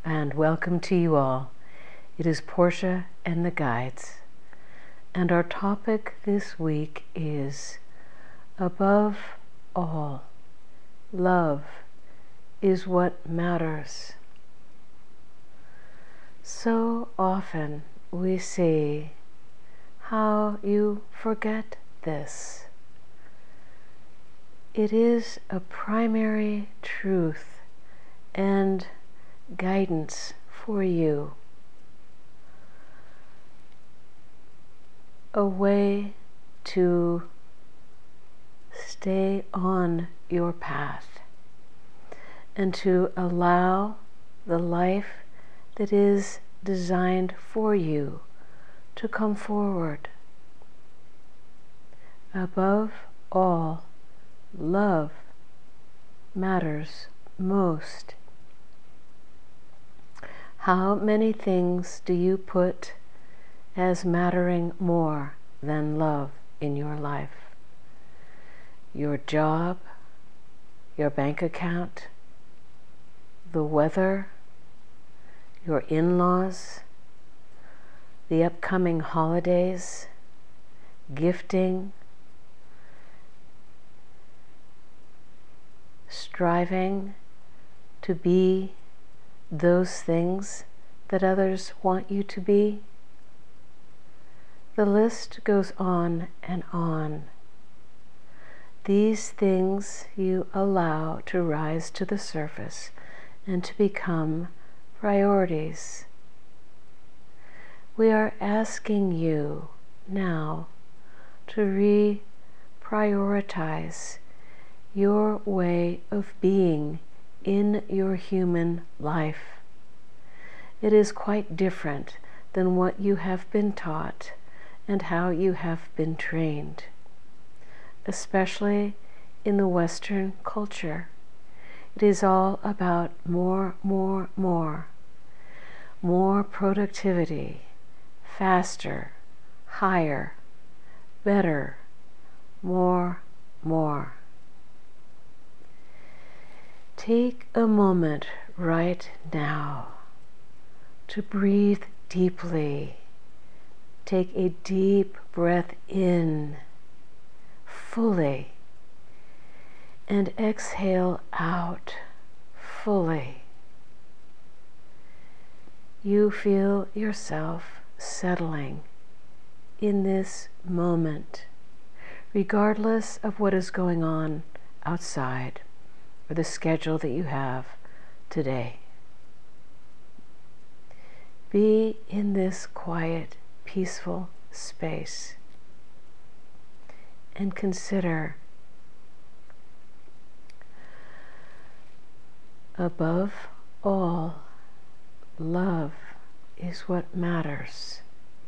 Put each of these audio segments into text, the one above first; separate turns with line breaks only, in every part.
and welcome to you all. It is Portia and the Guides, and our topic this week is above all, love is what matters. So often we see how you forget this. It is a primary truth and guidance for you, a way to stay on your path and to allow the life that is designed for you to come forward. Above all, love matters most. How many things do you put as mattering more than love in your life? Your job, your bank account, the weather, your in-laws, the upcoming holidays, gifting, striving to be those things that others want you to be. The list goes on and on. These things you allow to rise to the surface and to become priorities. We are asking you now to reprioritize your way of being in your human life. It is quite different than what you have been taught and how you have been trained, especially in the Western culture. It is all about more productivity, faster, higher, better, more. Take a moment right now to breathe deeply. Take a deep breath in fully and exhale out fully. You feel yourself settling in this moment, regardless of what is going on outside or the schedule that you have today. Be in this quiet, peaceful space and consider, above all, love is what matters.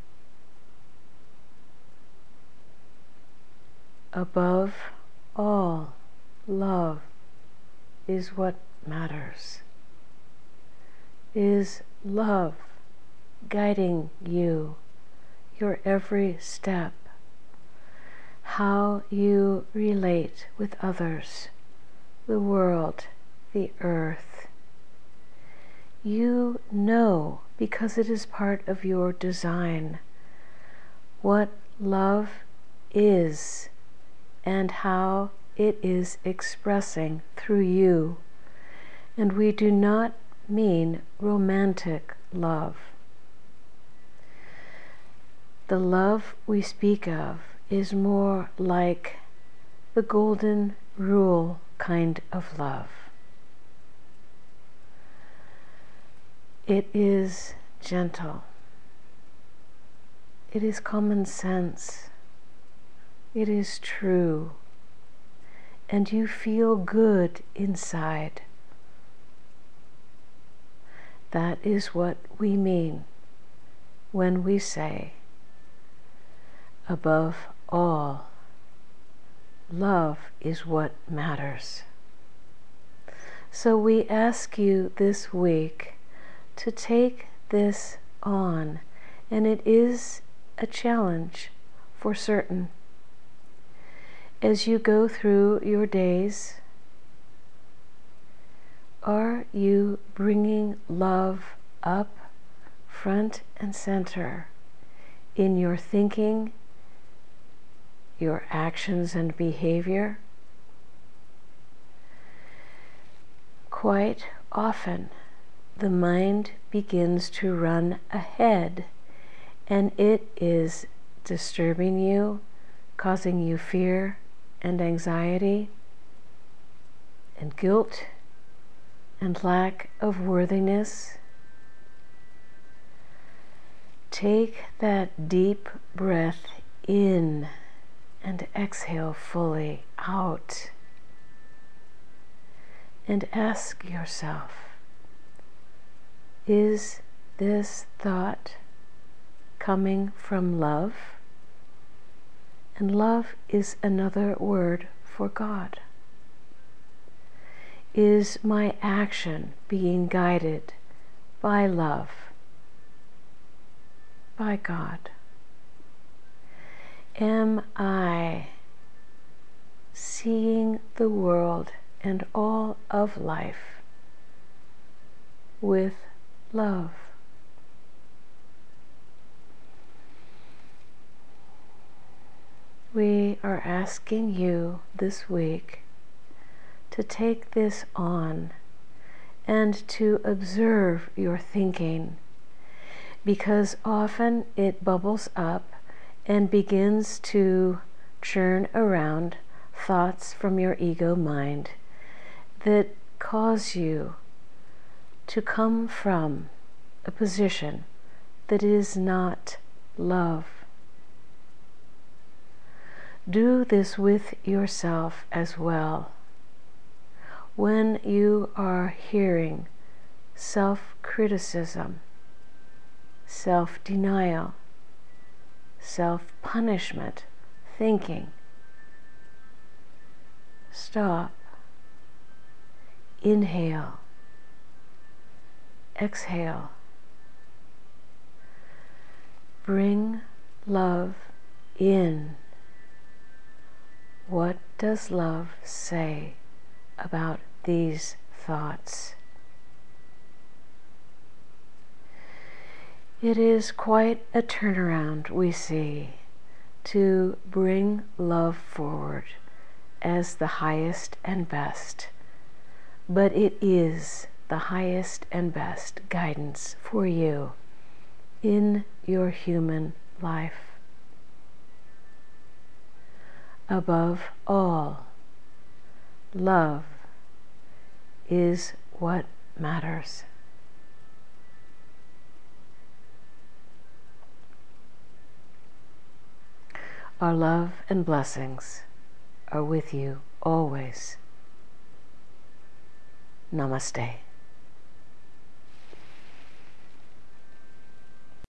Above all, love is what matters. Is love guiding you, your every step, how you relate with others, the world, the earth? You know, because it is part of your design, what love is and how it is expressing through you. And we do not mean romantic love. The love we speak of is more like the golden rule kind of love. It is gentle. It is common sense. It is true. And you feel good inside. That is what we mean when we say, above all, love is what matters. So we ask you this week to take this on, and it is a challenge for certain. As you go through your days, Are you bringing love up front and center in your thinking, your actions and behavior? Quite often, the mind begins to run ahead, and it is disturbing you, causing you fear and anxiety and guilt and lack of worthiness. Take that deep breath in and exhale fully out. And ask yourself, is this thought coming from love? And love is another word for God. Is my action being guided by love, by God? Am I seeing the world and all of life with love? We are asking you this week to take this on and to observe your thinking, because often it bubbles up and begins to churn around thoughts from your ego mind that cause you to come from a position that is not love. Do this with yourself as well. When you are hearing self-criticism, self-denial, self-punishment thinking, stop, inhale, exhale. Bring love in. What does love say about these thoughts? It is quite a turnaround we see to bring love forward as the highest and best, but it is the highest and best guidance for you in your human life. Above all, love is what matters. Our love and blessings are with you always. Namaste.